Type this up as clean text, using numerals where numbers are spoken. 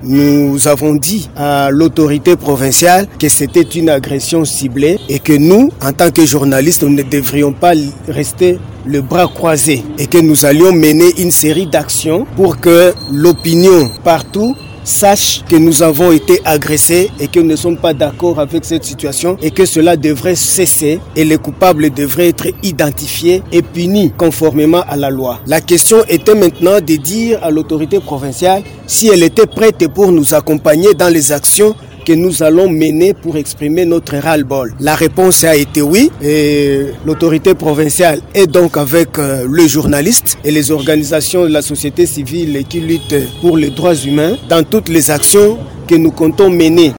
nous avons dit à l'autorité provinciale que c'était une agression ciblée et que nous, en tant que journalistes, nous ne devrions pas rester le bras croisé et que nous allions mener une série d'actions pour que l'opinion partout sache que nous avons été agressés et que nous ne sommes pas d'accord avec cette situation et que cela devrait cesser et les coupables devraient être identifiés et punis conformément à la loi. La question était maintenant de dire à l'autorité provinciale si elle était prête pour nous accompagner dans les actions que nous allons mener pour exprimer notre ras-le-bol. La réponse a été oui et l'autorité provinciale est donc avec le journaliste et les organisations de la société civile qui luttent pour les droits humains dans toutes les actions que nous comptons mener.